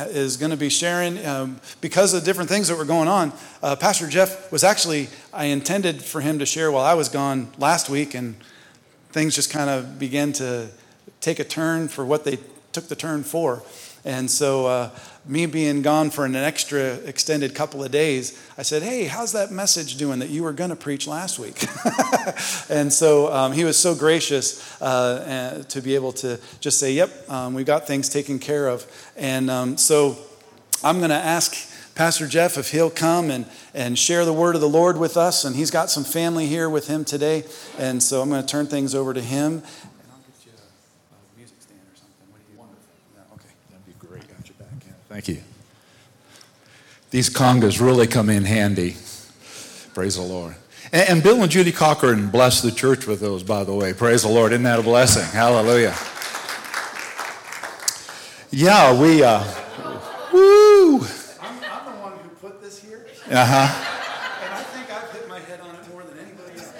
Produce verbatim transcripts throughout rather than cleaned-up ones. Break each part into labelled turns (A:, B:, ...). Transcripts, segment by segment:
A: is going to be sharing. Um, because of different things that were going on, uh, Pastor Jeff was actually, I intended for him to share while I was gone last week, and things just kind of began to take a turn for what they took the turn for. And so uh, me being gone for an extra extended couple of days, I said, hey, how's that message doing that you were going to preach last week? And so um, he was so gracious uh, to be able to just say, yep, um, we got things taken care of. And um, so I'm going to ask Pastor Jeff if he'll come and, and share the word of the Lord with us. And he's got some family here with him today. And so I'm going to turn things over to him.
B: Thank you. These congas really come in handy. Praise the Lord. And, and Bill and Judy Cochran blessed the church with those, by the way. Praise the Lord. Isn't that a blessing? Hallelujah. Yeah, we, uh, woo.
A: I'm, I'm the one who put this here.
B: Uh-huh.
A: And I think I've hit my head on it more than anybody else.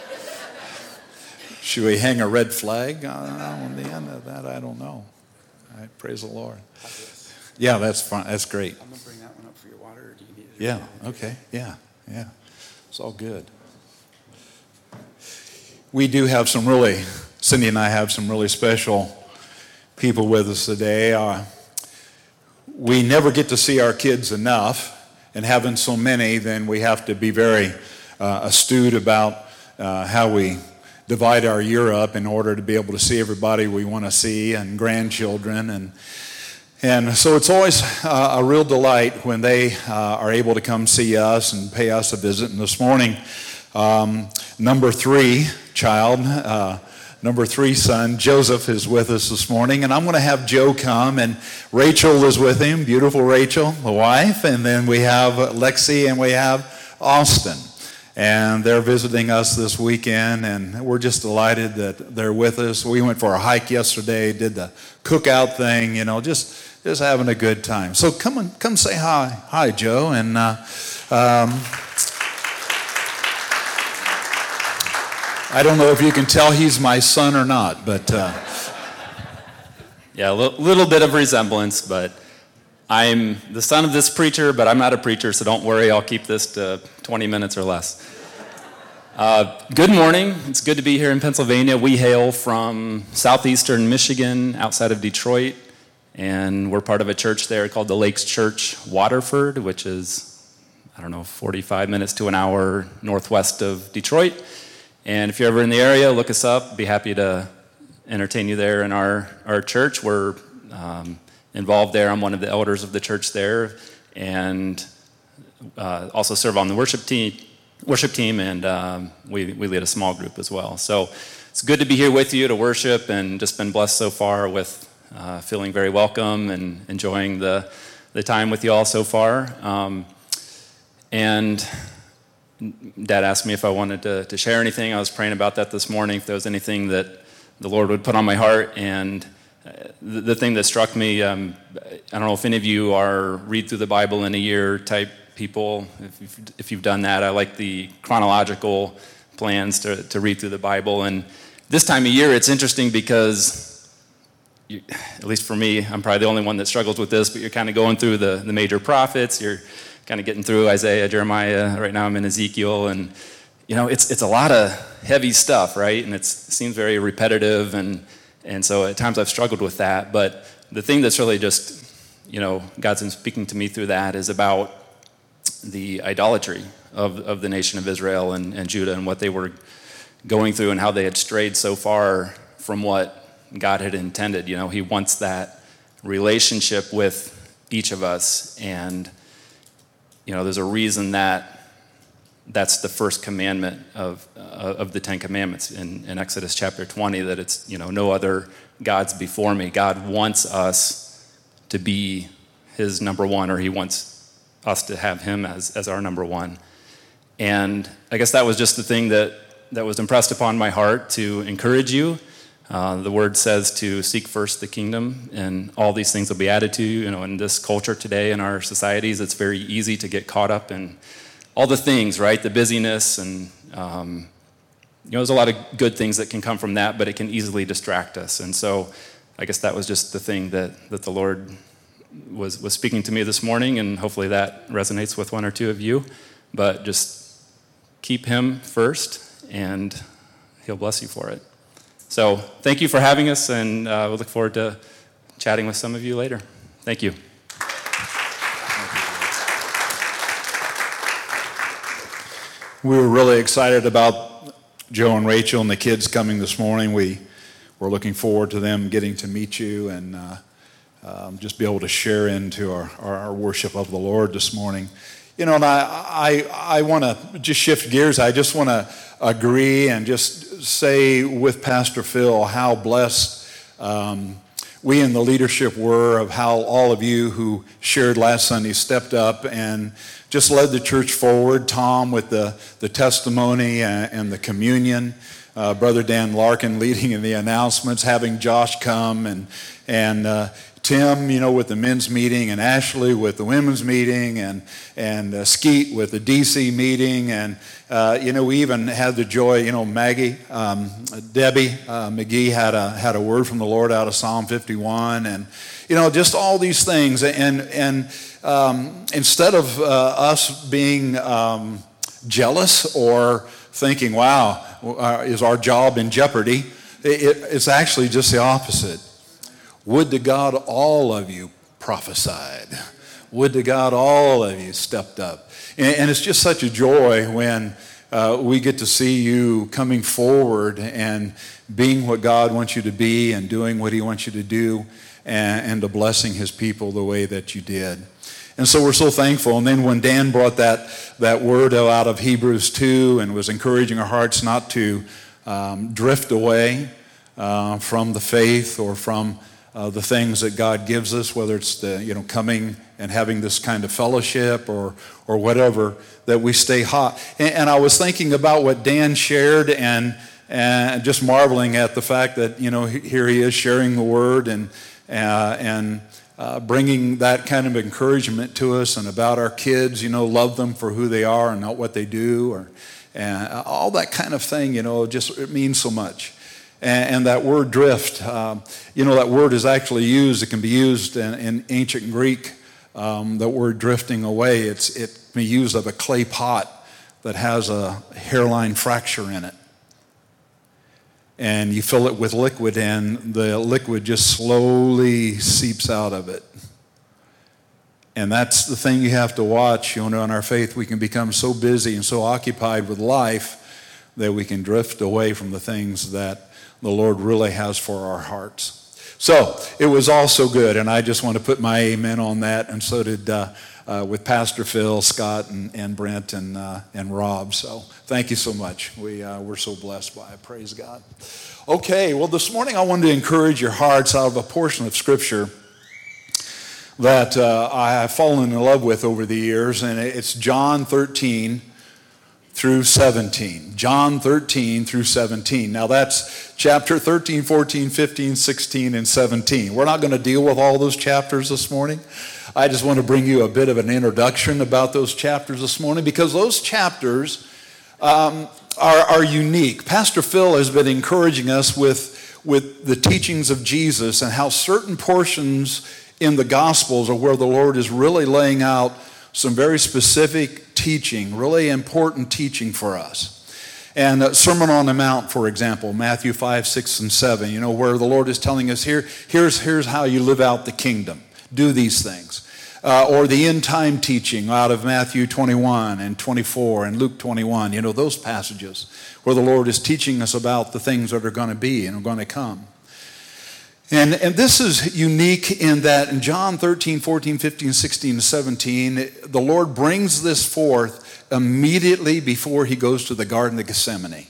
B: Should we hang a red flag on the end of that? I don't know. All right, praise the Lord. Yeah, that's fine. That's great.
A: I'm going to bring that one up for your water. Or do you need it?
B: Yeah, okay. Yeah, yeah. It's all good. We do have some really, Cindy and I have some really special people with us today. Uh, we never get to see our kids enough, and having so many, then we have to be very uh, astute about uh, how we divide our year up in order to be able to see everybody we want to see, and grandchildren. And And so it's always uh, a real delight when they uh, are able to come see us and pay us a visit. And this morning, um, number three child, uh, number three son, Joseph, is with us this morning. And I'm going to have Joe come, and Rachel is with him, beautiful Rachel, the wife. And then we have Lexi and we have Austin. And they're visiting us this weekend, and we're just delighted that they're with us. We went for a hike yesterday, did the cookout thing, you know, just just having a good time. So come on, come say hi. Hi, Joe. And uh, um, I don't know if you can tell he's my son or not, but... Uh,
C: yeah, a l- little bit of resemblance, but I'm the son of this preacher, but I'm not a preacher, so don't worry, I'll keep this to twenty minutes or less. Uh, good morning. It's good to be here in Pennsylvania. We hail from southeastern Michigan, outside of Detroit, and we're part of a church there called the Lakes Church Waterford, which is, I don't know, forty-five minutes to an hour northwest of Detroit. And if you're ever in the area, look us up. Be happy to entertain you there in our, our church. We're um, involved there. I'm one of the elders of the church there, and uh, also serve on the worship team, worship team, and um, we, we lead a small group as well. So it's good to be here with you to worship, and just been blessed so far with uh, feeling very welcome and enjoying the, the time with you all so far. Um, and Dad asked me if I wanted to, to share anything. I was praying about that this morning, if there was anything that the Lord would put on my heart. And the, the thing that struck me, um, I don't know if any of you are read through the Bible in a year type people. If you've, if you've done that, I like the chronological plans to, to read through the Bible. And this time of year, it's interesting because, you, at least for me, I'm probably the only one that struggles with this, but you're kind of going through the, the major prophets. You're kind of getting through Isaiah, Jeremiah. Right now I'm in Ezekiel. And, you know, it's it's a lot of heavy stuff, right? And it's, it seems very repetitive. And, and so at times I've struggled with that. But the thing that's really just, you know, God's been speaking to me through that is about the idolatry of, of the nation of Israel and, and Judah, and what they were going through and how they had strayed so far from what God had intended. You know, he wants that relationship with each of us, and, you know, there's a reason that that's the first commandment of uh, of the Ten Commandments in, in Exodus chapter twenty, that it's, you know, no other gods before me. God wants us to be his number one, or he wants us to have him as, as our number one. And I guess that was just the thing that, that was impressed upon my heart to encourage you. Uh, the word says to seek first the kingdom, and all these things will be added to you. You know, in this culture today, in our societies, it's very easy to get caught up in all the things, right? The busyness, and um, you know, there's a lot of good things that can come from that, but it can easily distract us. And so I guess that was just the thing that, that the Lord was, was speaking to me this morning, and hopefully that resonates with one or two of you. But just keep him first, and he'll bless you for it. So thank you for having us, and uh, we look forward to chatting with some of you later. Thank you.
B: We were really excited about Joe and Rachel and the kids coming this morning. We were looking forward to them getting to meet you and uh, um, just be able to share into our, our, our worship of the Lord this morning. You know, and I, I, I want to just shift gears. I just want to agree and just say with Pastor Phil how blessed um, we in the leadership were, of how all of you who shared last Sunday stepped up and just led the church forward. Tom with the, the testimony and, and the communion. Uh, Brother Dan Larkin leading in the announcements, having Josh come, and and uh, Tim, you know, with the men's meeting, and Ashley with the women's meeting, and and uh, Skeet with the D C meeting, and uh, you know, we even had the joy, you know, Maggie, um, Debbie uh, McGee had a had a word from the Lord out of Psalm fifty-one, and you know, just all these things, and and um, instead of uh, us being um, jealous or thinking, wow, uh, is our job in jeopardy? It, it's actually just the opposite. Would to God all of you prophesied. Would to God all of you stepped up. And, and it's just such a joy when uh, we get to see you coming forward and being what God wants you to be and doing what he wants you to do, and, and to blessing his people the way that you did. And so we're so thankful. And then when Dan brought that, that word out of Hebrews two and was encouraging our hearts not to um, drift away uh, from the faith or from uh, the things that God gives us, whether it's the, you know, coming and having this kind of fellowship or or whatever, that we stay hot. And, and I was thinking about what Dan shared, and and just marveling at the fact that, you know, here he is sharing the word and uh, and Uh, bringing that kind of encouragement to us, and about our kids, you know, love them for who they are and not what they do, or and all that kind of thing, you know, just it means so much. And, and that word drift, um, you know, that word is actually used, it can be used in, in ancient Greek, um, the word drifting away. It's, it can be used of a clay pot that has a hairline fracture in it. And you fill it with liquid, and the liquid just slowly seeps out of it. And that's the thing you have to watch. You know, in our faith, we can become so busy and so occupied with life that we can drift away from the things that the Lord really has for our hearts. So it was all so good, and I just want to put my amen on that, and so did uh, uh, with Pastor Phil, Scott, and, and Brent, and uh, and Rob. So thank you so much. We uh, we're so blessed by it. Praise God. Okay, well, this morning I wanted to encourage your hearts out of a portion of Scripture that uh, I have fallen in love with over the years, and it's John thirteen through seventeen. John thirteen through seventeen. Now that's chapter thirteen, fourteen, fifteen, sixteen, and seventeen. We're not going to deal with all those chapters this morning. I just want to bring you a bit of an introduction about those chapters this morning, because those chapters um, are, are unique. Pastor Phil has been encouraging us with, with the teachings of Jesus, and how certain portions in the Gospels are where the Lord is really laying out some very specific teaching, really important teaching for us. And uh, Sermon on the Mount, for example, Matthew five, six, and seven, you know, where the Lord is telling us, here, here's, here's how you live out the kingdom. Do these things. Uh, or the end time teaching out of Matthew twenty-one and twenty-four and Luke twenty-one, you know, those passages where the Lord is teaching us about the things that are going to be and are going to come. And, and this is unique in that in John thirteen, fourteen, fifteen, sixteen, and seventeen, the Lord brings this forth immediately before he goes to the Garden of Gethsemane.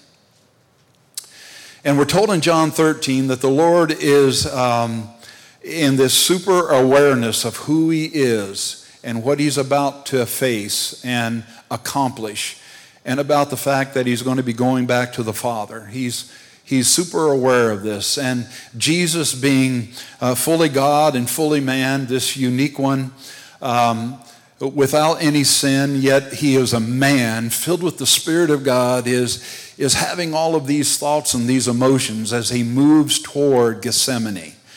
B: And we're told in John thirteen that the Lord is um, in this super awareness of who he is and what he's about to face and accomplish, and about the fact that he's going to be going back to the Father. He's He's super aware of this. And Jesus, being uh, fully God and fully man, this unique one, um, without any sin, yet he is a man filled with the Spirit of God, is, is having all of these thoughts and these emotions as he moves toward Gethsemane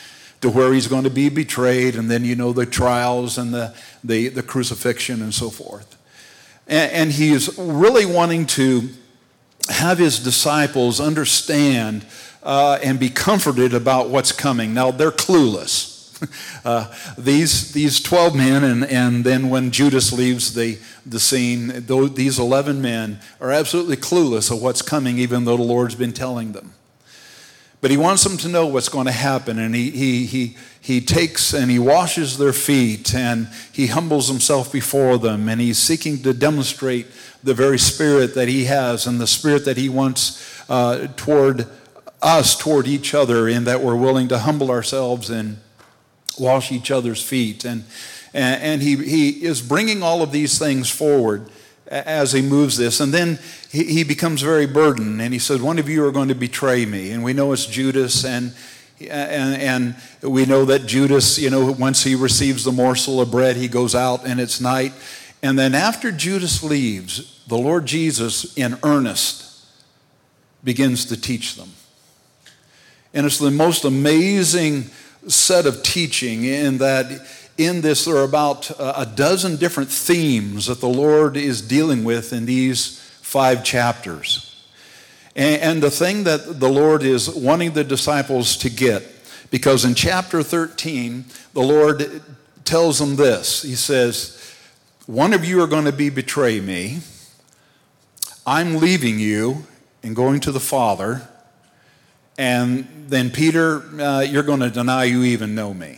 B: to where he's going to be betrayed, and then you know the trials and the, the, the crucifixion and so forth. And, and he is really wanting to have his disciples understand uh, and be comforted about what's coming. Now, they're clueless. Uh, these these twelve men, and, and then when Judas leaves the, the scene, those, these eleven men are absolutely clueless of what's coming, even though the Lord's been telling them. But he wants them to know what's going to happen, and he, he, he, he takes and he washes their feet, and he humbles himself before them, and he's seeking to demonstrate the very spirit that he has and the spirit that he wants uh, toward us, toward each other, in that we're willing to humble ourselves and wash each other's feet. And, and he, he is bringing all of these things forward as he moves this. And then he, he becomes very burdened, and he said, one of you are going to betray me. And we know it's Judas, and, and, and we know that Judas, you know, once he receives the morsel of bread, he goes out and it's night. And then after Judas leaves, the Lord Jesus, in earnest, begins to teach them. And it's the most amazing set of teaching, in that in this there are about a dozen different themes that the Lord is dealing with in these five chapters. And the thing that the Lord is wanting the disciples to get, because in chapter thirteen, the Lord tells them this. He says, one of you are going to be betray me. I'm leaving you and going to the Father. And then Peter, uh, you're going to deny you even know me.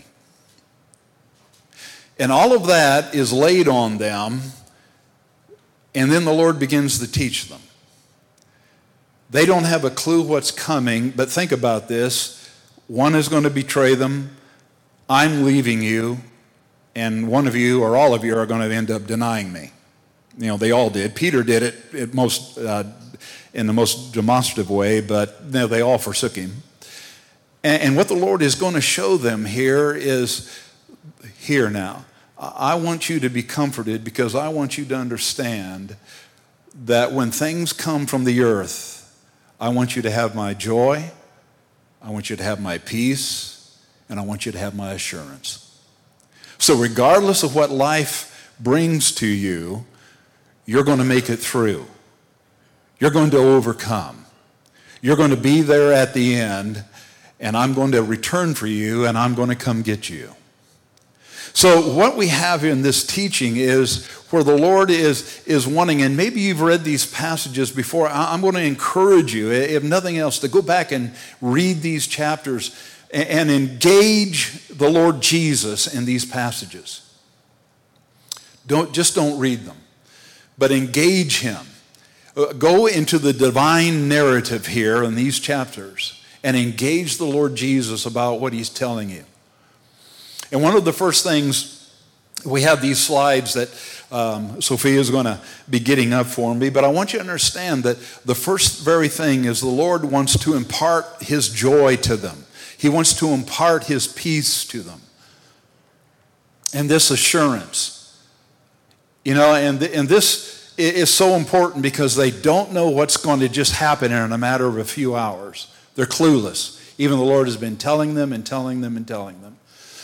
B: And all of that is laid on them, and then the Lord begins to teach them. They don't have a clue what's coming, but think about this. One is going to betray them. I'm leaving you, and one of you or all of you are going to end up denying me. You know, they all did. Peter did it at most uh, in the most demonstrative way, but you know, they all forsook him. And, and what the Lord is going to show them here is, here now, I want you to be comforted, because I want you to understand that when things come from the earth, I want you to have my joy, I want you to have my peace, and I want you to have my assurance. So regardless of what life brings to you, you're going to make it through. You're going to overcome. You're going to be there at the end, and I'm going to return for you, and I'm going to come get you. So what we have in this teaching is where the Lord is, is wanting, and maybe you've read these passages before. I'm going to encourage you, if nothing else, to go back and read these chapters and engage the Lord Jesus in these passages. Don't, just don't read them, but engage him. Go into the divine narrative here in these chapters and engage the Lord Jesus about what he's telling you. And one of the first things, we have these slides that um, Sophia is going to be getting up for me, but I want you to understand that the first very thing is the Lord wants to impart his joy to them. He wants to impart his peace to them. And this assurance. You know, and, and this is so important, because they don't know what's going to just happen in a matter of a few hours. They're clueless. Even the Lord has been telling them and telling them and telling them.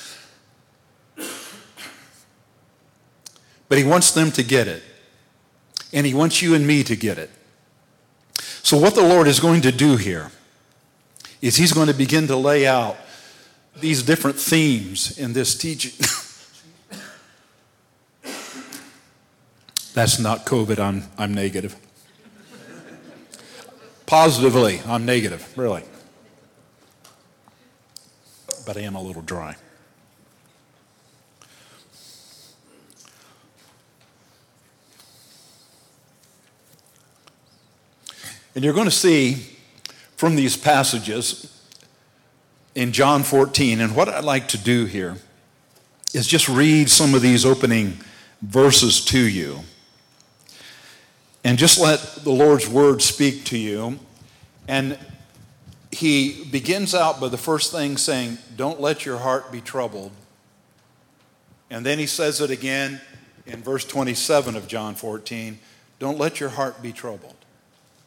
B: But he wants them to get it. And he wants you and me to get it. So what the Lord is going to do here is he's going to begin to lay out these different themes in this teaching. That's not COVID, I'm, I'm negative. Positively, I'm negative, really. But I am a little dry. And you're going to see from these passages in John fourteen, and what I'd like to do here is just read some of these opening verses to you. And just let the Lord's word speak to you. And he begins out by the first thing saying, don't let your heart be troubled. And then he says it again in verse twenty-seven of John fourteen, don't let your heart be troubled.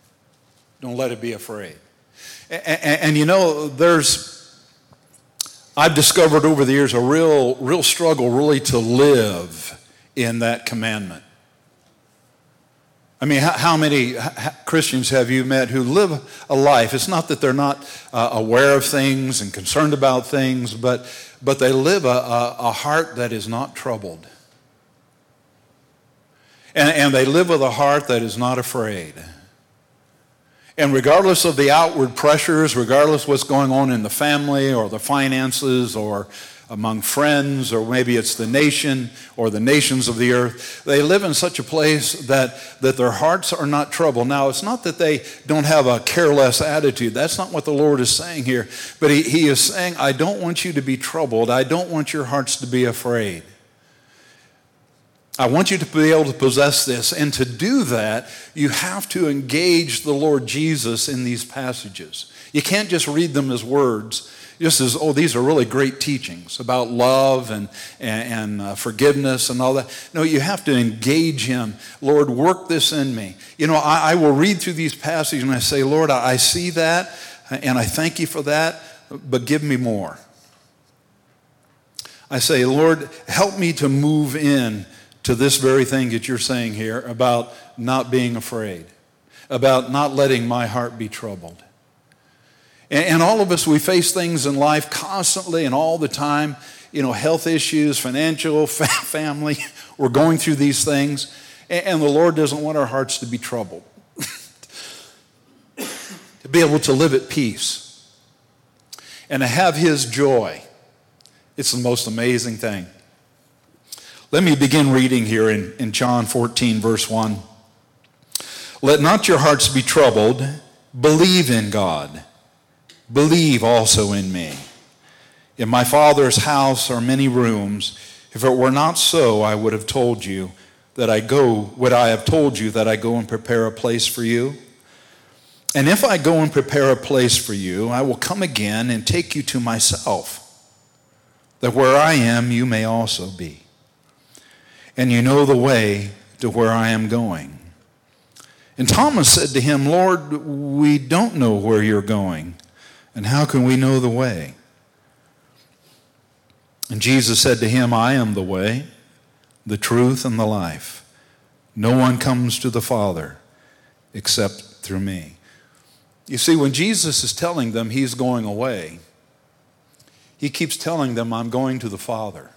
B: Don't let it be afraid. And, and, and you know, there's I've discovered over the years a real, real struggle really to live in that commandment. I mean, how, how many Christians have you met who live a life? It's not that they're not uh, aware of things and concerned about things, but, but they live a, a, a heart that is not troubled. And, and they live with a heart that is not afraid. And regardless of the outward pressures, regardless of what's going on in the family or the finances or among friends, or maybe it's the nation or the nations of the earth, they live in such a place that, that their hearts are not troubled. Now, it's not that they don't have a careless attitude. That's not what the Lord is saying here. But he, he is saying, I don't want you to be troubled. I don't want your hearts to be afraid. I want you to be able to possess this. And to do that, you have to engage the Lord Jesus in these passages. You can't just read them as words, just as, oh, these are really great teachings about love and, and, and uh, forgiveness and all that. No, you have to engage Him. Lord, work this in me. You know, I, I will read through these passages and I say, Lord, I, I see that and I thank you for that, but give me more. I say, Lord, help me to move in to this very thing that you're saying here about not being afraid, about not letting my heart be troubled. And, and all of us, we face things in life constantly and all the time, you know, health issues, financial, fa- family. We're going through these things, and, and the Lord doesn't want our hearts to be troubled. To be able to live at peace and to have His joy. It's the most amazing thing. Let me begin reading here in, in John fourteen, verse one. Let not your hearts be troubled. Believe in God. Believe also in me. In my Father's house are many rooms. If it were not so, I would have told you that I go, would I have told you that I go and prepare a place for you? And if I go and prepare a place for you, I will come again and take you to myself, that where I am, you may also be. And you know the way to where I am going. And Thomas said to him, Lord, we don't know where you're going, and how can we know the way? And Jesus said to him, I am the way, the truth, and the life. No one comes to the Father except through me. You see, when Jesus is telling them He's going away, He keeps telling them, I'm going to the Father.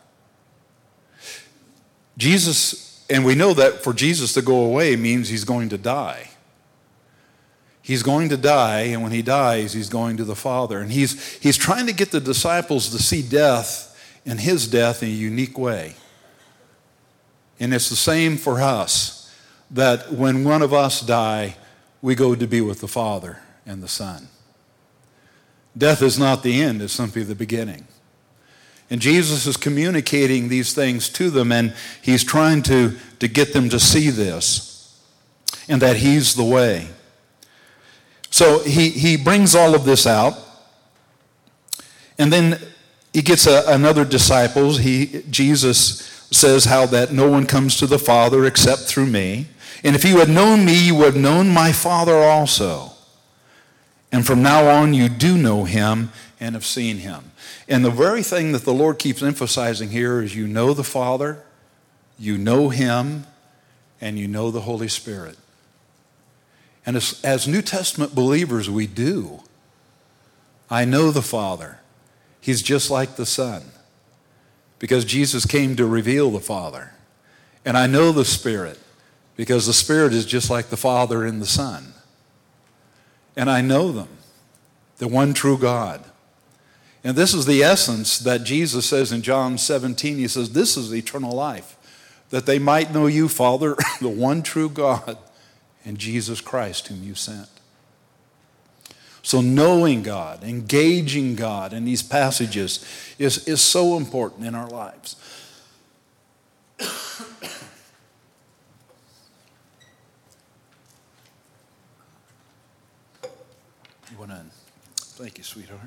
B: Jesus, and we know that for Jesus to go away means He's going to die. He's going to die, and when He dies, He's going to the Father. And he's, he's trying to get the disciples to see death and His death in a unique way. And it's the same for us, that when one of us die, we go to be with the Father and the Son. Death is not the end, it's simply the beginning. And Jesus is communicating these things to them, and He's trying to, to get them to see this, and that He's the way. So he, he brings all of this out, and then He gets a, another disciple. He, Jesus says how that no one comes to the Father except through me. And if you had known me, you would have known my Father also. And from now on, you do know Him and have seen Him. And the very thing that the Lord keeps emphasizing here is you know the Father, you know Him, and you know the Holy Spirit. And as, as New Testament believers, we do. I know the Father. He's just like the Son, because Jesus came to reveal the Father. And I know the Spirit, because the Spirit is just like the Father and the Son. And I know them, the one true God. And this is the essence that Jesus says in John seventeen. He says, this is eternal life, that they might know you, Father, the one true God, and Jesus Christ whom you sent. So knowing God, engaging God in these passages is, is so important in our lives. You want to? Thank you, sweetheart.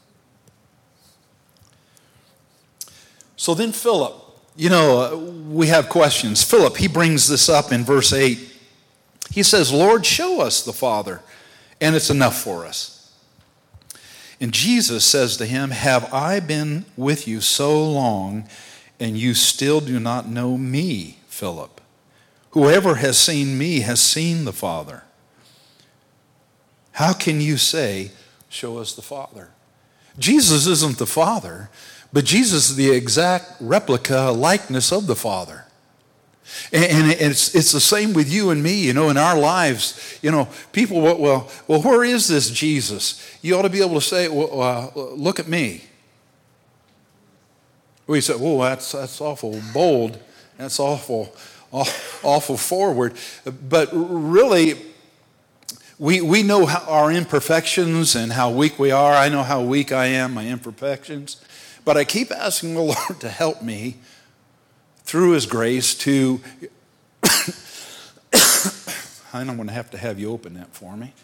B: So then Philip, you know, uh, we have questions. Philip, he brings this up in verse eight. He says, Lord, show us the Father, and it's enough for us. And Jesus says to him, have I been with you so long, and you still do not know me, Philip? Whoever has seen me has seen the Father. How can you say, show us the Father? Jesus isn't the Father, but Jesus is the exact replica, likeness of the Father. And it's, it's the same with you and me, you know, in our lives. You know, people, well, well, where is this Jesus? You ought to be able to say, well, uh, look at me. We say, oh, that's, that's awful bold. That's awful, awful forward. But really, we, we know how our imperfections and how weak we are. I know how weak I am, my imperfections. But I keep asking the Lord to help me through His grace to, I'm going to have to have you open that for me.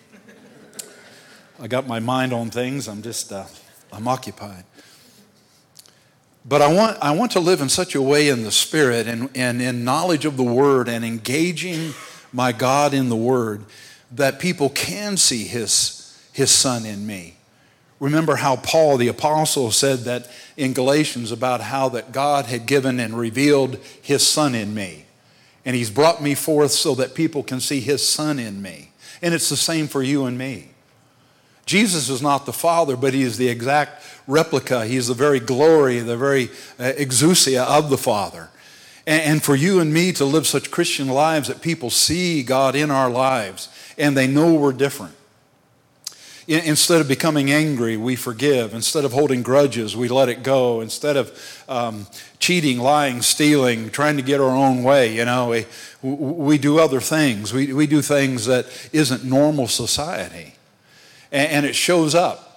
B: I got my mind on things, I'm just, uh, I'm occupied. But I want, I want to live in such a way in the Spirit and, and in knowledge of the Word and engaging my God in the Word that people can see His, His Son in me. Remember how Paul the apostle said that in Galatians about how that God had given and revealed His Son in me. And He's brought me forth so that people can see His Son in me. And it's the same for you and me. Jesus is not the Father, but He is the exact replica. He is the very glory, the very uh, exousia of the Father. And, and for you and me to live such Christian lives that people see God in our lives and they know we're different. Instead of becoming angry, we forgive. Instead of holding grudges, we let it go. Instead of um, cheating, lying, stealing, trying to get our own way, you know, we, we do other things. We, we do things that isn't normal society. And, and it shows up.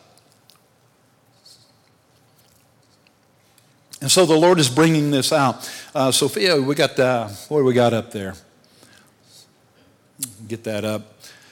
B: And so the Lord is bringing this out. Uh, Sophia, we got, uh, what do we got up there? Get that up.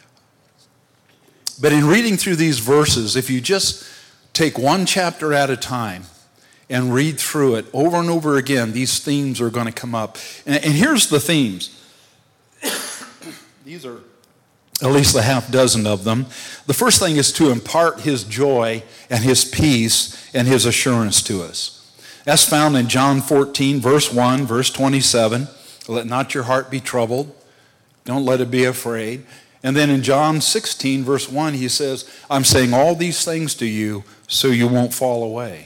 B: But in reading through these verses, if you just take one chapter at a time and read through it over and over again, these themes are going to come up. And, and here's the themes. These are at least a half dozen of them. The first thing is to impart His joy and His peace and His assurance to us. That's found in John fourteen, verse one, verse twenty-seven. Let not your heart be troubled. Don't let it be afraid. And then in John sixteen, verse one, He says, I'm saying all these things to you so you won't fall away.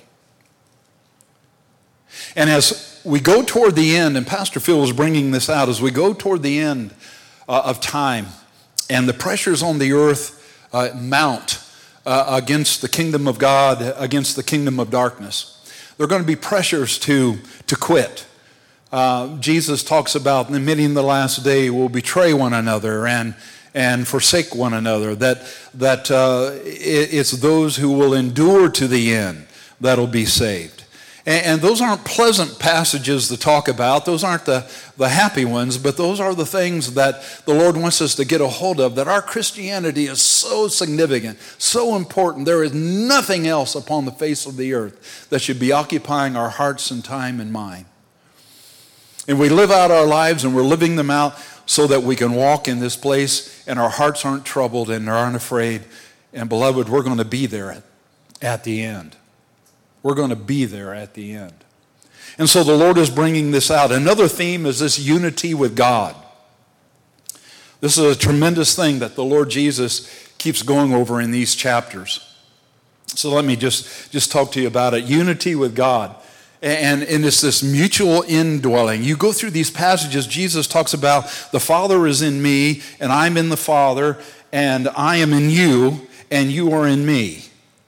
B: And as we go toward the end, and Pastor Phil was bringing this out, as we go toward the end uh, of time, and the pressures on the earth uh, mount uh, against the kingdom of God, against the kingdom of darkness, there are going to be pressures to, to quit. Uh, Jesus talks about in the many in the last day will betray one another and and forsake one another, that, that uh, it, it's those who will endure to the end that'll be saved. And, and those aren't pleasant passages to talk about. Those aren't the, the happy ones, but those are the things that the Lord wants us to get a hold of, that our Christianity is so significant, so important. There is nothing else upon the face of the earth that should be occupying our hearts and time and mind. And we live out our lives, and we're living them out so that we can walk in this place and our hearts aren't troubled and aren't afraid. And beloved, we're going to be there at, at the end. We're going to be there at the end. And so the Lord is bringing this out. Another theme is this unity with God. This is a tremendous thing that the Lord Jesus keeps going over in these chapters. So let me just, just talk to you about it. Unity with God. And, and it's this mutual indwelling. You go through these passages, Jesus talks about the Father is in me, and I'm in the Father, and I am in you, and you are in me.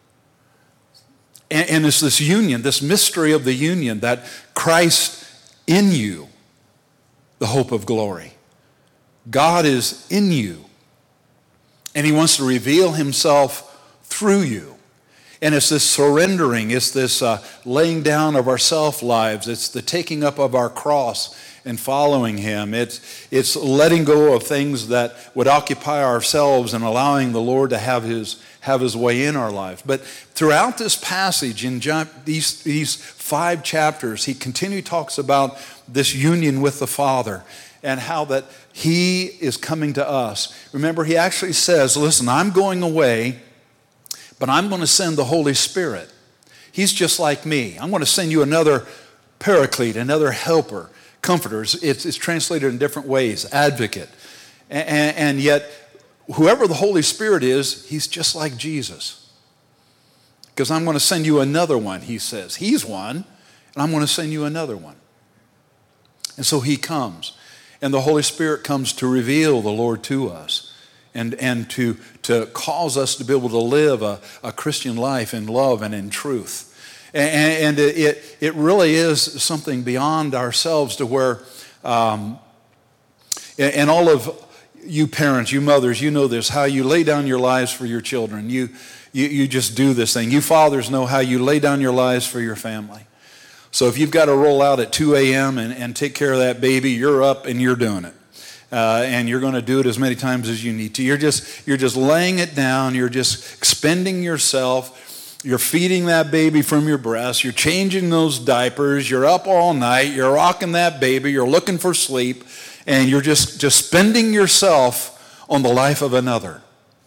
B: And, and it's this union, this mystery of the union, that Christ in you, the hope of glory. God is in you, and He wants to reveal Himself through you. And it's this surrendering, it's this uh, laying down of our self-lives, it's the taking up of our cross and following Him. It's, it's letting go of things that would occupy ourselves and allowing the Lord to have His, have His way in our life. But throughout this passage, in John, these, these five chapters, He continually talks about this union with the Father and how that He is coming to us. Remember, He actually says, listen, I'm going away, But I'm going to send the Holy Spirit. He's just like me. I'm going to send you another paraclete, another helper, comforter. It's, it's translated in different ways, advocate. And, and yet, whoever the Holy Spirit is, he's just like Jesus. Because I'm going to send you another one, he says. He's one, and I'm going to send you another one. And so he comes. And the Holy Spirit comes to reveal the Lord to us and, and to, to cause us to be able to live a, a Christian life in love and in truth. And, and it, it really is something beyond ourselves to where, um, and all of you parents, you mothers, you know this, how you lay down your lives for your children. You, you, you just do this thing. You fathers know how you lay down your lives for your family. So if you've got to roll out at two a.m. and, and take care of that baby, you're up and you're doing it. Uh, and you're going to do it as many times as you need to. You're just, you're just laying it down. You're just expending yourself. You're feeding that baby from your breast. You're changing those diapers. You're up all night. You're rocking that baby. You're looking for sleep. And you're just, just spending yourself on the life of another.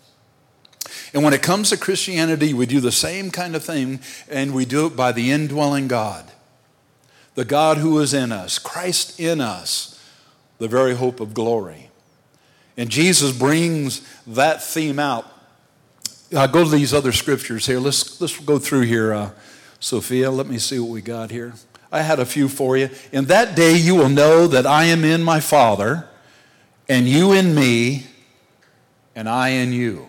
B: And when it comes to Christianity, we do the same kind of thing, and we do it by the indwelling God. The God who is in us, Christ in us, the very hope of glory. And Jesus brings that theme out. Uh, go to these other scriptures here. Let's, let's go through here, uh, Sophia. Let me see what we got here. I had a few for you. In that day you will know that I am in my Father, and you in me, and I in you.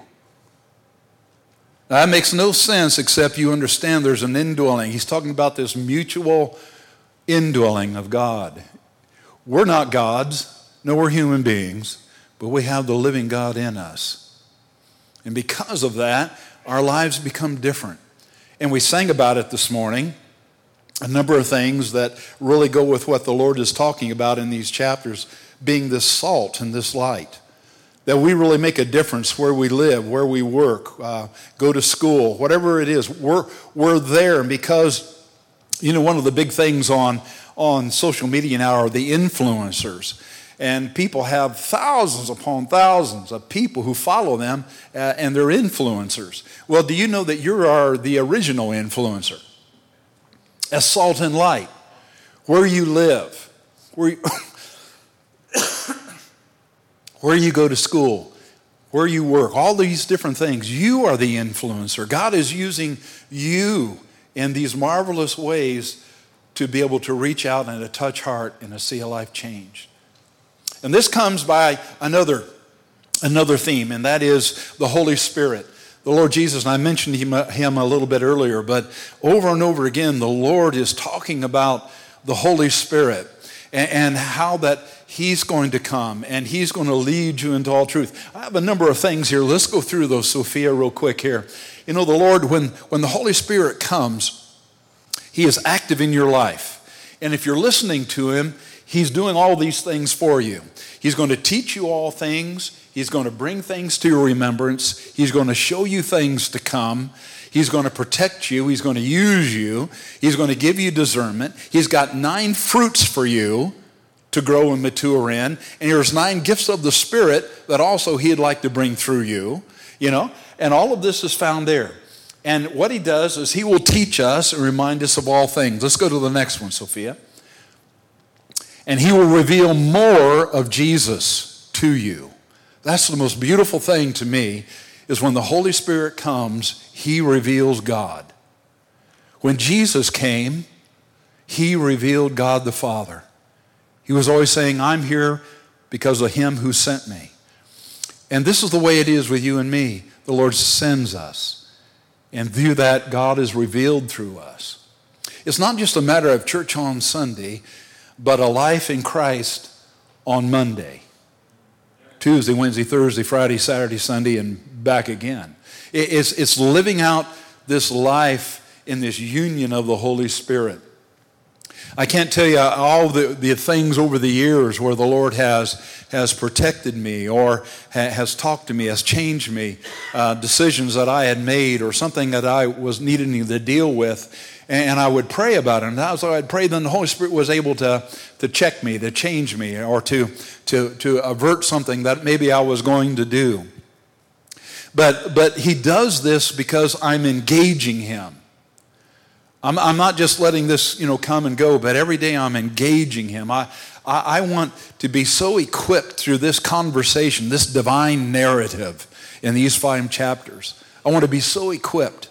B: Now, that makes no sense except you understand there's an indwelling. He's talking about this mutual indwelling of God. We're not gods, no, we're human beings, but we have the living God in us. And because of that, our lives become different. And we sang about it this morning, a number of things that really go with what the Lord is talking about in these chapters, being this salt and this light. That we really make a difference where we live, where we work, uh, go to school, whatever it is. We're, we're there, and because you know, one of the big things on, on social media now are the influencers. And people have thousands upon thousands of people who follow them, uh, and they're influencers. Well, do you know that you are the original influencer? As salt and light. Where you live, where you, where you go to school, where you work, all these different things. You are the influencer. God is using you in these marvelous ways to be able to reach out and to touch heart and to see a life change. And this comes by another, another theme, and that is the Holy Spirit. The Lord Jesus, and I mentioned him, him a little bit earlier, but over and over again, the Lord is talking about the Holy Spirit and, and how that He's going to come and He's going to lead you into all truth. I have a number of things here. Let's go through those, Sophia, real quick here. You know, the Lord, when, when the Holy Spirit comes, He is active in your life. And if you're listening to Him, He's doing all these things for you. He's going to teach you all things. He's going to bring things to your remembrance. He's going to show you things to come. He's going to protect you. He's going to use you. He's going to give you discernment. He's got nine fruits for you to grow and mature in. And there's nine gifts of the Spirit that also He'd like to bring through you. You know, and all of this is found there. And what He does is He will teach us and remind us of all things. Let's go to the next one, Sophia. And He will reveal more of Jesus to you. That's the most beautiful thing to me, is when the Holy Spirit comes, He reveals God. When Jesus came, He revealed God the Father. He was always saying, I'm here because of Him who sent me. And this is the way it is with you and me. The Lord sends us. And through that, God is revealed through us. It's not just a matter of church on Sunday, but a life in Christ on Monday. Tuesday, Wednesday, Thursday, Friday, Saturday, Sunday, and back again. It's, it's living out this life in this union of the Holy Spirit. I can't tell you all the, the things over the years where the Lord has, has protected me or ha, has talked to me, has changed me, uh, decisions that I had made or something that I was needing to deal with. And I would pray about it. And as I'd pray, then the Holy Spirit was able to, to check me, to change me, or to, to, to avert something that maybe I was going to do. But, but he does this because I'm engaging him. I'm, I'm not just letting this, you know, come and go, but every day I'm engaging him. I, I, I want to be so equipped through this conversation, this divine narrative in these five chapters. I want to be so equipped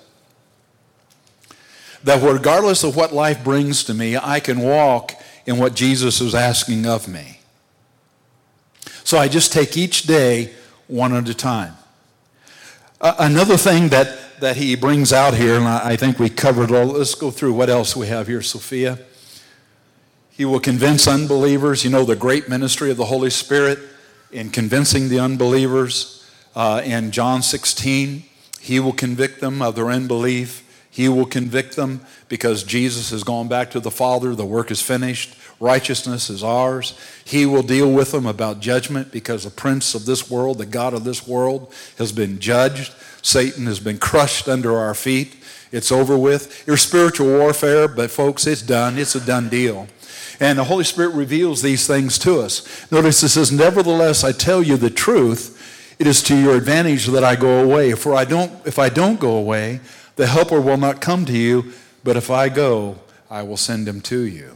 B: that regardless of what life brings to me, I can walk in what Jesus is asking of me. So I just take each day one at a time. Uh, another thing that, that he brings out here, and I, I think we covered all, let's go through what else we have here, Sophia. He will convince unbelievers. You know, the great ministry of the Holy Spirit in convincing the unbelievers. Uh, in John sixteen, he will convict them of their unbelief. He will convict them because Jesus has gone back to the Father. The work is finished. Righteousness is ours. He will deal with them about judgment because the prince of this world, the God of this world, has been judged. Satan has been crushed under our feet. It's over with. Your spiritual warfare, but folks, it's done. It's a done deal. And the Holy Spirit reveals these things to us. Notice it says, nevertheless, I tell you the truth. It is to your advantage that I go away. For I don't, if I don't go away, the Helper will not come to you. But if I go, I will send him to you.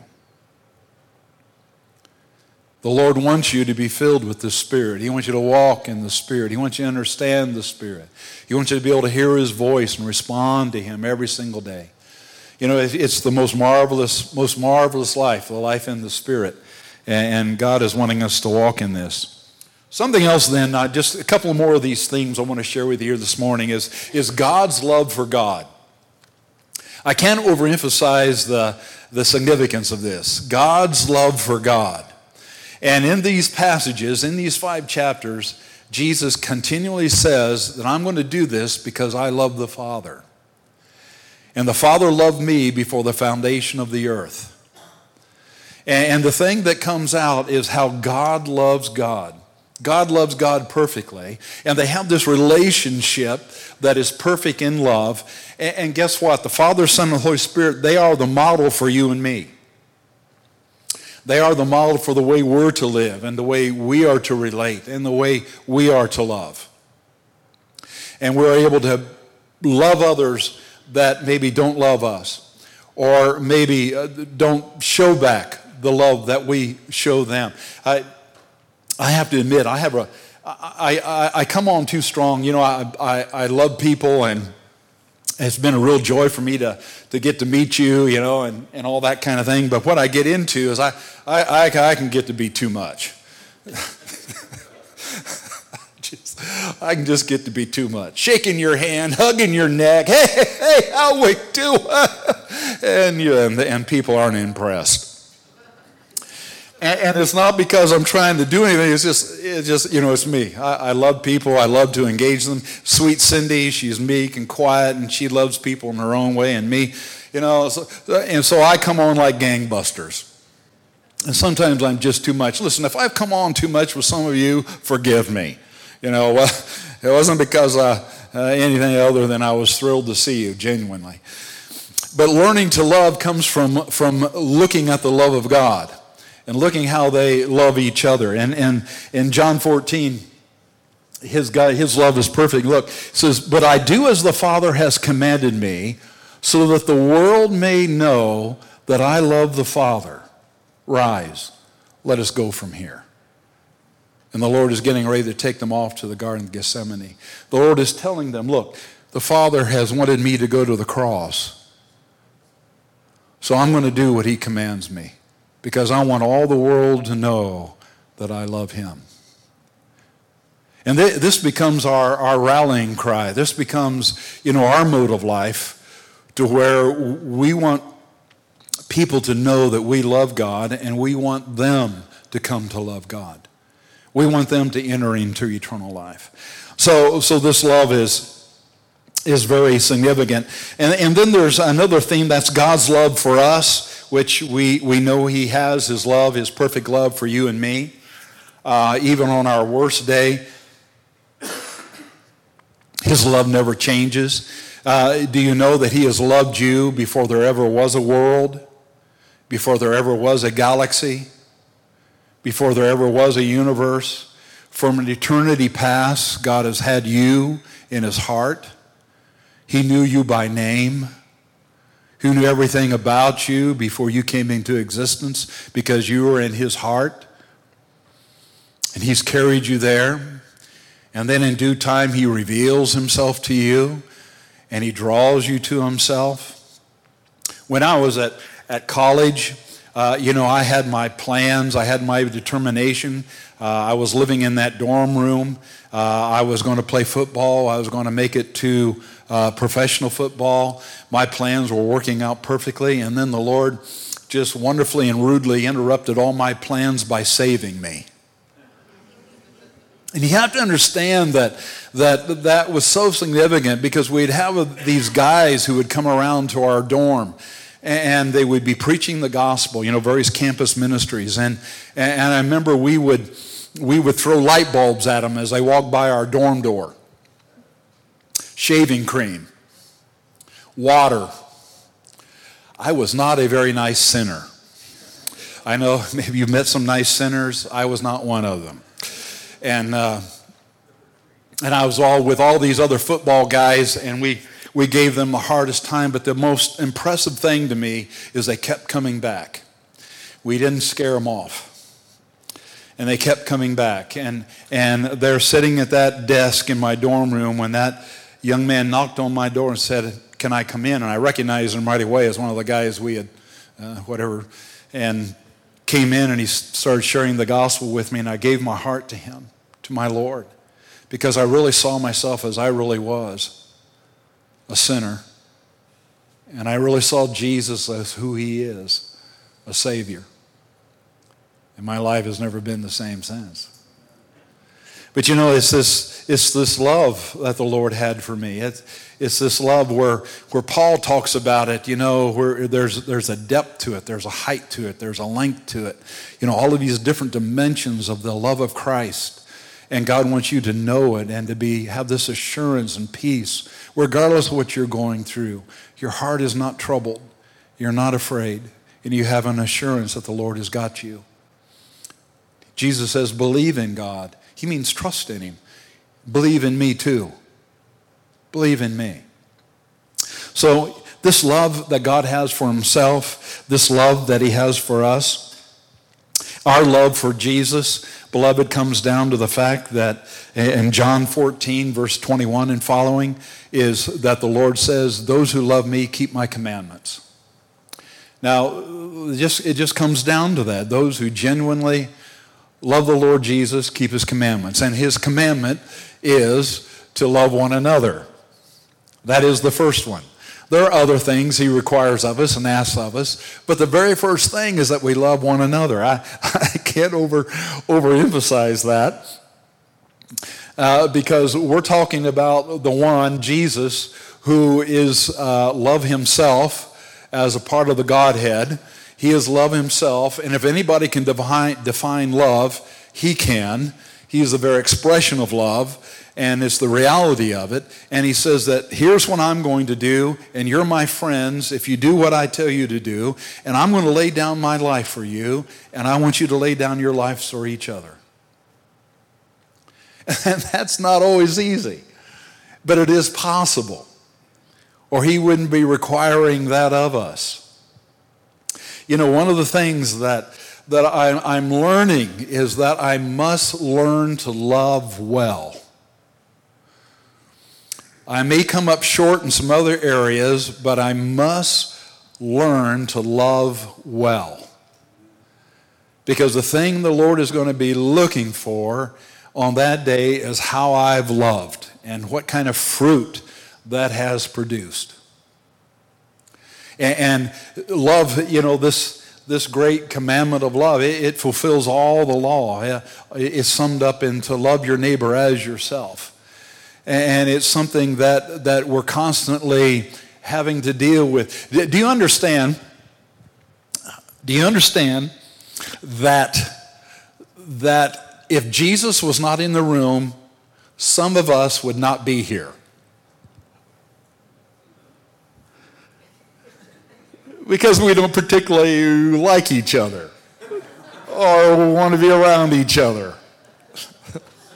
B: The Lord wants you to be filled with the Spirit. He wants you to walk in the Spirit. He wants you to understand the Spirit. He wants you to be able to hear his voice and respond to him every single day. You know, it's the most marvelous, most marvelous life, the life in the Spirit. And God is wanting us to walk in this. Something else then, uh, just a couple more of these themes I want to share with you here this morning is, is God's love for God. I can't overemphasize the, the significance of this. God's love for God. And in these passages, in these five chapters, Jesus continually says that I'm going to do this because I love the Father. And the Father loved me before the foundation of the earth. And the thing that comes out is how God loves God. God loves God perfectly. And they have this relationship that is perfect in love. And guess what? The Father, Son, and the Holy Spirit, they are the model for you and me. They are the model for the way we're to live and the way we are to relate and the way we are to love. And we're able to love others that maybe don't love us or maybe don't show back the love that we show them. I I have to admit, I have a I, I, I come on too strong. You know, I, I, I love people, and it's been a real joy for me to, to get to meet you, you know, and, and all that kind of thing. But what I get into is I, I, I, I can get to be too much. just, I can just get to be too much. Shaking your hand, hugging your neck. Hey, hey, hey, how we doing? and, you know, and, and people aren't impressed. And, and it's not because I'm trying to do anything. It's just, it's just you know, it's me. I, I love people. I love to engage them. Sweet Cindy, she's meek and quiet, and she loves people in her own way. And me, you know, so, and so I come on like gangbusters. And sometimes I'm just too much. Listen, if I've come on too much with some of you, forgive me. You know, well, it wasn't because uh, uh, anything other than I was thrilled to see you, genuinely. But learning to love comes from, from looking at the love of God. And looking how they love each other. And, and in John fourteen, his, God, his love is perfect. Look, it says, but I do as the Father has commanded me, so that the world may know that I love the Father. Rise, let us go from here. And the Lord is getting ready to take them off to the Garden of Gethsemane. The Lord is telling them, look, the Father has wanted me to go to the cross. So I'm going to do what he commands me. Because I want all the world to know that I love him. And th- this becomes our, our rallying cry. This becomes, you know, our mode of life, to where we want people to know that we love God, and we want them to come to love God. We want them to enter into eternal life. So, so this love is, is very significant. And, and then there's another theme, that's God's love for us, which we, we know he has, his love, his perfect love for you and me. Uh, even on our worst day, his love never changes. Uh, do you know that he has loved you before there ever was a world, before there ever was a galaxy, before there ever was a universe? From an eternity past, God has had you in his heart. He knew you by name. He knew everything about you before you came into existence because you were in his heart. And he's carried you there. And then in due time, he reveals himself to you and he draws you to himself. When I was at, at college, uh, you know, I had my plans. I had my determination. Uh, I was living in that dorm room. Uh, I was going to play football. I was going to make it to uh, professional football. My plans were working out perfectly. And then the Lord just wonderfully and rudely interrupted all my plans by saving me. And you have to understand that, that that was so significant because we'd have these guys who would come around to our dorm and they would be preaching the gospel, you know, various campus ministries. And, and I remember we would, we would throw light bulbs at them as they walked by our dorm door. Shaving cream, water. I was not a very nice sinner. I know maybe you've met some nice sinners. I was not one of them. And uh, and I was all with all these other football guys, and we, we gave them the hardest time. But the most impressive thing to me is they kept coming back. We didn't scare them off. And they kept coming back. And, and they're sitting at that desk in my dorm room when that young man knocked on my door and said, "Can I come in?" And I recognized him right away as one of the guys we had, uh, whatever, and came in and he started sharing the gospel with me, and I gave my heart to him, to my Lord, because I really saw myself as I really was, a sinner. And I really saw Jesus as who he is, a Savior. And my life has never been the same since. But you know, it's this, it's this love that the Lord had for me. It's, it's this love where, where Paul talks about it, you know, where there's, there's a depth to it, there's a height to it, there's a length to it. You know, all of these different dimensions of the love of Christ. And God wants you to know it and to be have this assurance and peace, regardless of what you're going through. Your heart is not troubled. You're not afraid. And you have an assurance that the Lord has got you. Jesus says, believe in God. He means trust in him. Believe in me too. Believe in me. So this love that God has for himself, this love that he has for us, our love for Jesus, beloved, comes down to the fact that in John fourteen, verse twenty-one and following, is that the Lord says, those who love me keep my commandments. Now, it just, it just comes down to that. Those who genuinely love the Lord Jesus keep his commandments. And his commandment is to love one another. That is the first one. There are other things he requires of us and asks of us, but the very first thing is that we love one another. I, I can't over overemphasize that uh, because we're talking about the one, Jesus, who is uh, love himself as a part of the Godhead. He is love himself, and if anybody can define, define love, he can. He is the very expression of love, and it's the reality of it. And he says that here's what I'm going to do, and you're my friends if you do what I tell you to do, and I'm going to lay down my life for you, and I want you to lay down your lives for each other. And that's not always easy, but it is possible, or he wouldn't be requiring that of us. You know, one of the things that, that I, I'm learning is that I must learn to love well. I may come up short in some other areas, but I must learn to love well. Because the thing the Lord is going to be looking for on that day is how I've loved and what kind of fruit that has produced. And love, you know, this this great commandment of love, it, it fulfills all the law. It's summed up into love your neighbor as yourself. And it's something that, that we're constantly having to deal with. Do you understand? Do you understand that, that if Jesus was not in the room, some of us would not be here? Because we don't particularly like each other or want to be around each other.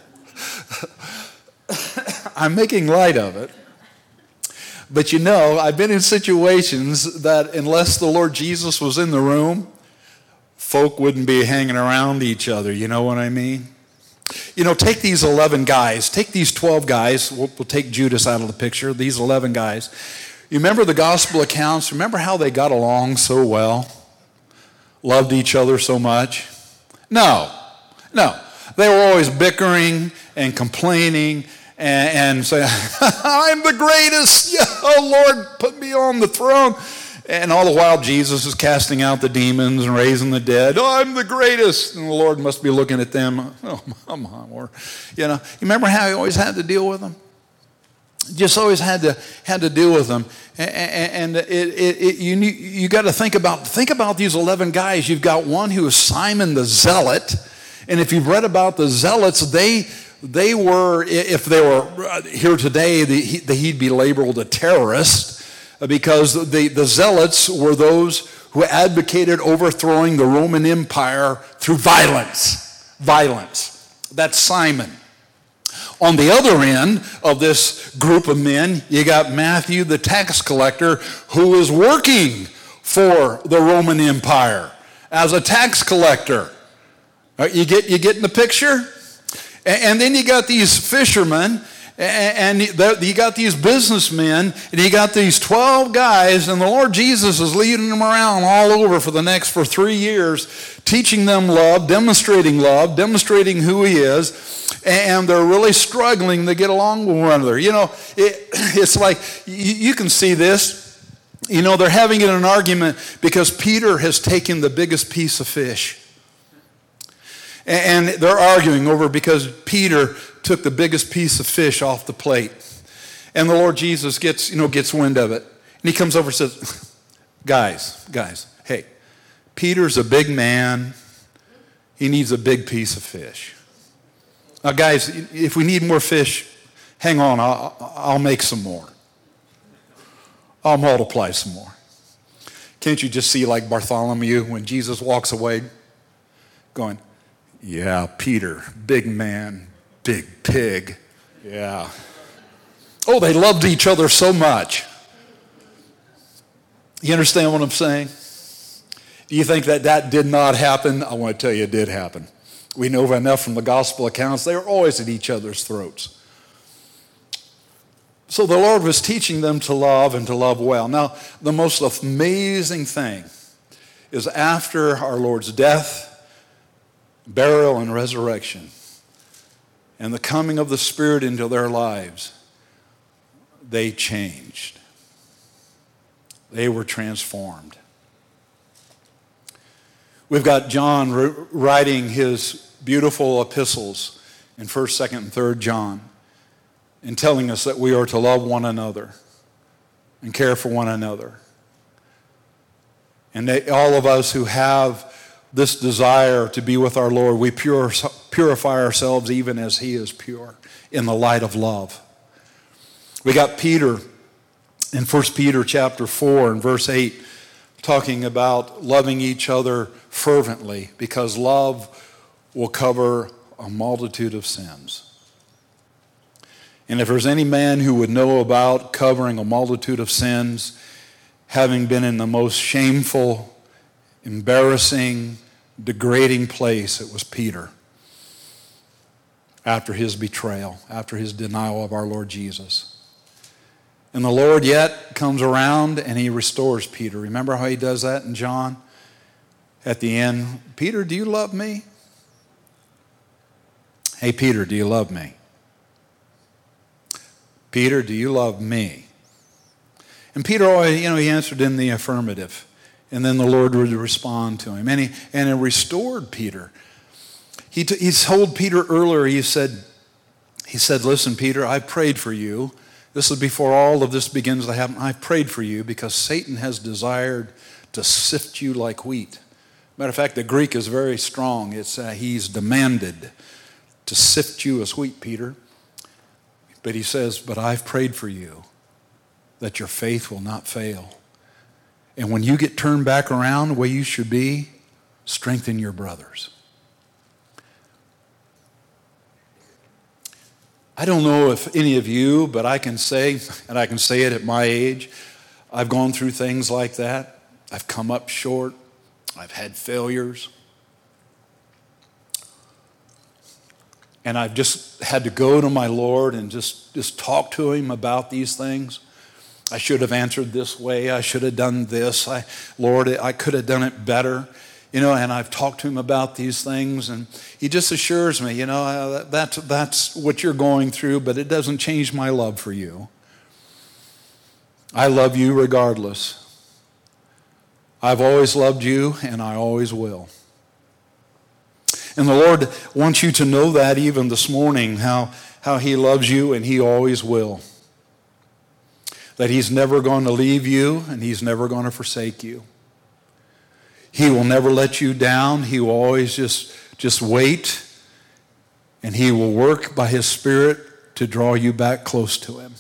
B: I'm making light of it. But you know, I've been in situations that unless the Lord Jesus was in the room, folk wouldn't be hanging around each other. You know what I mean? You know, take these eleven guys, take these twelve guys, we'll, we'll take Judas out of the picture, these eleven guys. You remember the gospel accounts? Remember how they got along so well? Loved each other so much? No, no. They were always bickering and complaining and, and saying, I'm the greatest. Yeah, oh, Lord, put me on the throne. And all the while, Jesus is casting out the demons and raising the dead. Oh, I'm the greatest. And the Lord must be looking at them. Oh, come on, Lord. You know, you remember how he always had to deal with them? Just always had to had to deal with them. And, and it, it, it, you you got to think about think about these eleven guys. You've got one who is Simon the Zealot. And if you've read about the Zealots, they they were, if they were here today, he'd be labeled a terrorist. Because the, the Zealots were those who advocated overthrowing the Roman Empire through violence. Violence. That's Simon. On the other end of this group of men, you got Matthew, the tax collector, who is working for the Roman Empire as a tax collector. You get, you get in the picture? And then you got these fishermen, and you got these businessmen, and you got these twelve guys, and the Lord Jesus is leading them around all over for the next, for three years, teaching them love, demonstrating love, demonstrating who he is, and they're really struggling to get along with one another. You know, it, it's like, you, you can see this. You know, they're having an argument because Peter has taken the biggest piece of fish. And they're arguing over because Peter took the biggest piece of fish off the plate. And the Lord Jesus gets, you know, gets wind of it. And he comes over and says, guys, guys, hey, Peter's a big man. He needs a big piece of fish. Now, guys, if we need more fish, hang on, I'll, I'll make some more. I'll multiply some more. Can't you just see like Bartholomew when Jesus walks away going, yeah, Peter, big man, big pig. Yeah. Oh, they loved each other so much. You understand what I'm saying? Do you think that that did not happen? I want to tell you it did happen. We know enough from the gospel accounts. They were always at each other's throats. So the Lord was teaching them to love and to love well. Now, the most amazing thing is after our Lord's death, burial, and resurrection, and the coming of the Spirit into their lives, they changed. They were transformed. We've got John writing his beautiful epistles in first, second, and third John, and telling us that we are to love one another and care for one another. And they, all of us who have this desire to be with our Lord, we pure, purify ourselves even as he is pure in the light of love. We got Peter in First Peter chapter four and verse eight talking about loving each other fervently because love will cover a multitude of sins. And if there's any man who would know about covering a multitude of sins, having been in the most shameful, embarrassing, degrading place, it was Peter. After his betrayal, after his denial of our Lord Jesus. And the Lord yet comes around and he restores Peter. Remember how he does that in John? At the end, Peter, do you love me? Hey, Peter, do you love me? Peter, do you love me? And Peter, you know, he answered in the affirmative. And then the Lord would respond to him. And he, and it restored Peter. He, t- he told Peter earlier, he said, he said, listen, Peter, I prayed for you. This is before all of this begins to happen. I prayed for you because Satan has desired to sift you like wheat. Matter of fact, the Greek is very strong. It's uh, he's demanded to sift you as wheat, Peter. But he says, but I've prayed for you that your faith will not fail. And when you get turned back around the way you should be, strengthen your brothers. I don't know if any of you, but I can say, and I can say it at my age, I've gone through things like that. I've come up short. I've had failures. And I've just had to go to my Lord and just, just talk to him about these things. I should have answered this way. I should have done this. I, Lord, I could have done it better. You know, and I've talked to him about these things, and he just assures me, you know, that's, that's what you're going through, but it doesn't change my love for you. I love you regardless. I've always loved you, and I always will. And the Lord wants you to know that even this morning, how, how he loves you, and he always will. That he's never going to leave you, and he's never going to forsake you. He will never let you down. He will always just, just wait, and he will work by his Spirit to draw you back close to him.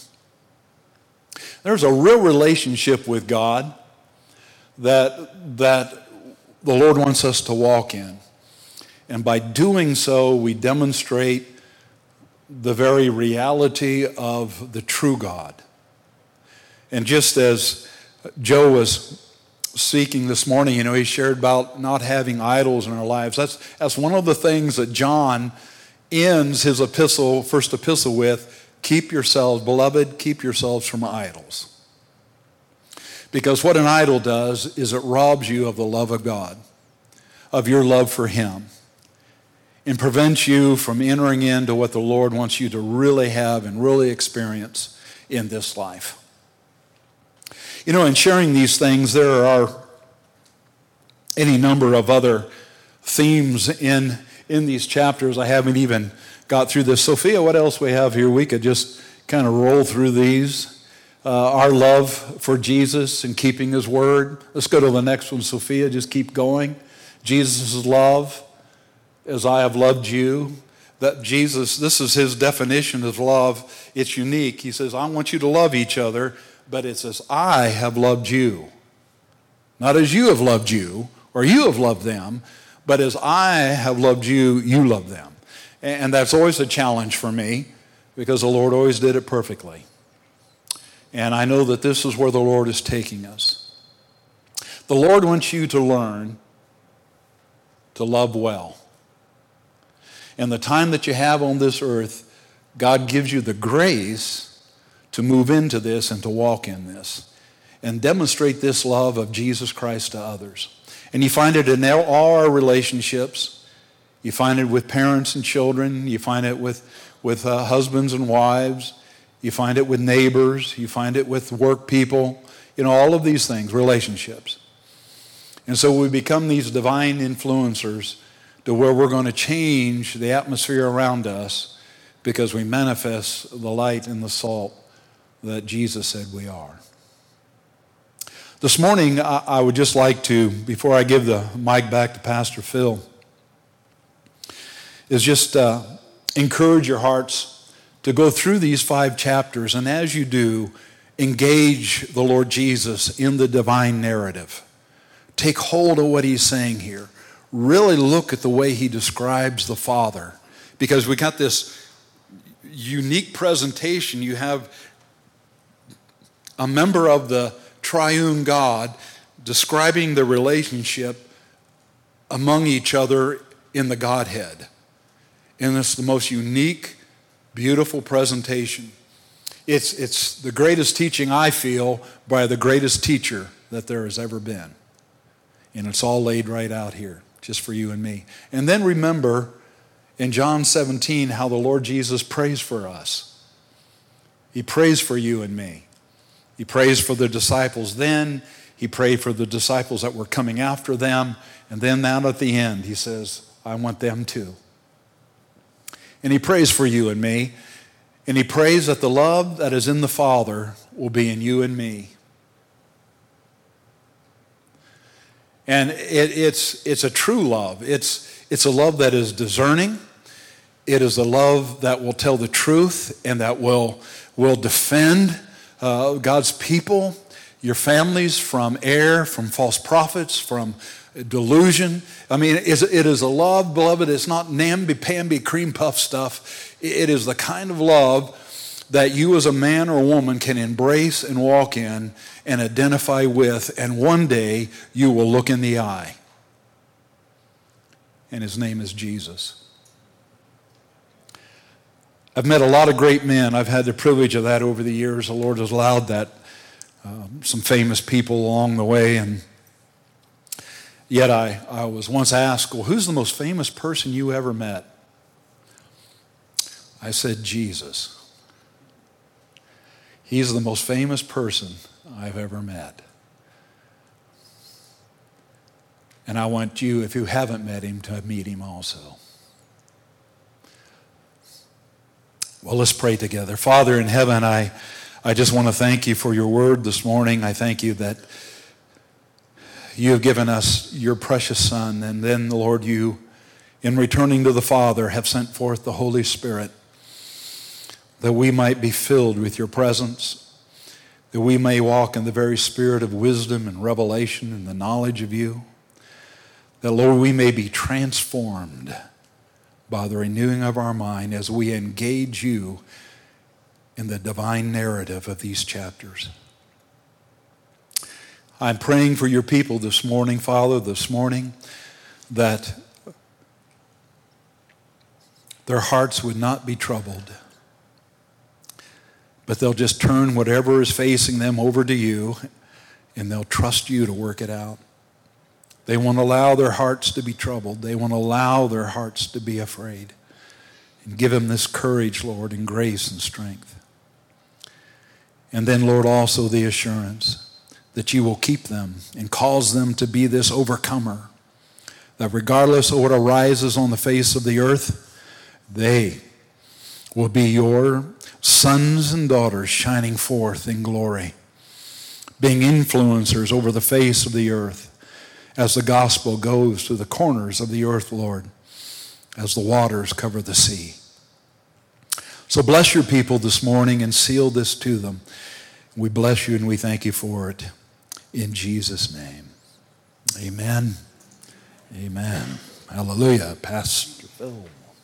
B: There's a real relationship with God that, that the Lord wants us to walk in. And by doing so, we demonstrate the very reality of the true God. And just as Joe was speaking this morning, you know, he shared about not having idols in our lives. That's, that's one of the things that John ends his epistle, first epistle with. Keep yourselves, beloved, keep yourselves from idols. Because what an idol does is it robs you of the love of God, of your love for him, and prevents you from entering into what the Lord wants you to really have and really experience in this life. You know, in sharing these things, there are any number of other themes in, in these chapters. I haven't even got through this. Sophia, what else we have here? We could just kind of roll through these. Uh, our love for Jesus and keeping his word. Let's go to the next one, Sophia. Just keep going. Jesus' love, as I have loved you. That Jesus, this is his definition of love. It's unique. He says, I want you to love each other, but it's as I have loved you. Not as you have loved you, or you have loved them, but as I have loved you, you love them. And that's always a challenge for me, because the Lord always did it perfectly. And I know that this is where the Lord is taking us. The Lord wants you to learn to love well. And the time that you have on this earth, God gives you the grace to move into this and to walk in this and demonstrate this love of Jesus Christ to others. And you find it in all our relationships. You find it with parents and children. You find it with, with uh, husbands and wives. You find it with neighbors. You find it with work people. You know, all of these things, relationships. And so we become these divine influencers to where we're going to change the atmosphere around us because we manifest the light and the salt that Jesus said we are. This morning, I, I would just like to, before I give the mic back to Pastor Phil, is just uh, encourage your hearts to go through these five chapters, and as you do, engage the Lord Jesus in the divine narrative. Take hold of what he's saying here. Really look at the way he describes the Father, because we got this unique presentation. You have a member of the triune God describing the relationship among each other in the Godhead. And it's the most unique, beautiful presentation. It's, it's the greatest teaching, I feel, by the greatest teacher that there has ever been. And it's all laid right out here, just for you and me. And then remember in John seventeen how the Lord Jesus prays for us. He prays for you and me. He prays for the disciples then. He prayed for the disciples that were coming after them. And then down at the end, he says, I want them too. And he prays for you and me. And he prays that the love that is in the Father will be in you and me. And it, it's, it's a true love. It's, it's a love that is discerning. It is a love that will tell the truth and that will, will defend uh, God's people, your families from error, from false prophets, from delusion. I mean, it is a love, beloved. It's not namby-pamby cream puff stuff. It is the kind of love that you as a man or woman can embrace and walk in and identify with, and one day you will look in the eye. And his name is Jesus. I've met a lot of great men. I've had the privilege of that over the years. The Lord has allowed that. Um, some famous people along the way, and yet I, I was once asked, well, who's the most famous person you ever met? I said, Jesus. He's the most famous person I've ever met. And I want you, if you haven't met him, to meet him also. Well, let's pray together. Father in heaven, I, I just want to thank you for your word this morning. I thank you that you have given us your precious Son, and then, Lord, you, in returning to the Father, have sent forth the Holy Spirit, that we might be filled with your presence, that we may walk in the very spirit of wisdom and revelation and the knowledge of you, that, Lord, we may be transformed by the renewing of our mind as we engage you in the divine narrative of these chapters. I'm praying for your people this morning, Father, this morning, that their hearts would not be troubled, but they'll just turn whatever is facing them over to you, and they'll trust you to work it out. They won't allow their hearts to be troubled. They won't allow their hearts to be afraid. And give them this courage, Lord, and grace and strength. And then, Lord, also the assurance that you will keep them and cause them to be this overcomer, that regardless of what arises on the face of the earth, they will be your sons and daughters shining forth in glory, being influencers over the face of the earth as the gospel goes to the corners of the earth, Lord, as the waters cover the sea. So bless your people this morning and seal this to them. We bless you and we thank you for it. In Jesus' name. Amen. Amen. Hallelujah. Pastor Phil.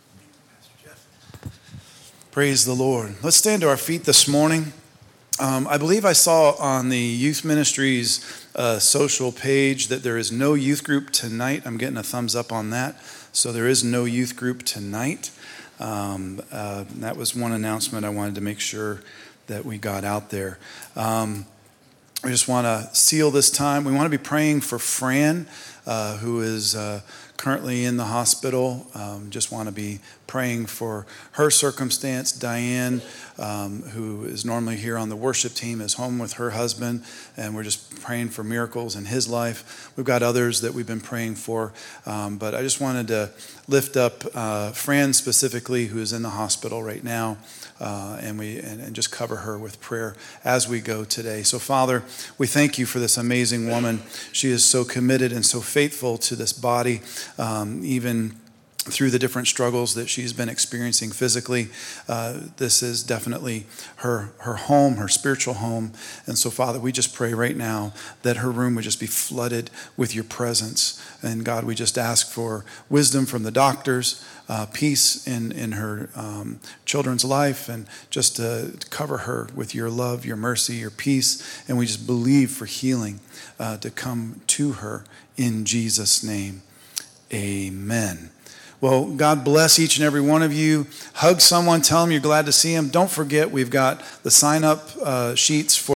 A: Praise the Lord. Let's stand to our feet this morning. Um, I believe I saw on the Youth Ministries uh, social page that there is no youth group tonight. I'm getting a thumbs up on that. So there is no youth group tonight. Um, uh, that was one announcement I wanted to make sure that we got out there. Um, we just want to seal this time. We want to be praying for Fran, uh, who is uh, currently in the hospital. Um, just want to be praying for her circumstance. Diane, um, who is normally here on the worship team, is home with her husband, and we're just praying for miracles in his life. We've got others that we've been praying for, um, but I just wanted to lift up uh, Fran specifically, who is in the hospital right now. Uh, and we and, and just cover her with prayer as we go today. So, Father, we thank you for this amazing woman. She is so committed and so faithful to this body, um, even through the different struggles that she's been experiencing physically. Uh, this is definitely her her home, her spiritual home. And so, Father, we just pray right now that her room would just be flooded with your presence. And God, we just ask for wisdom from the doctors, uh, peace in, in her um, children's life, and just to cover her with your love, your mercy, your peace. And we just believe for healing uh, to come to her in Jesus' name. Amen. Well, God bless each and every one of you. Hug someone, tell them you're glad to see them. Don't forget, we've got the sign-up uh, sheets for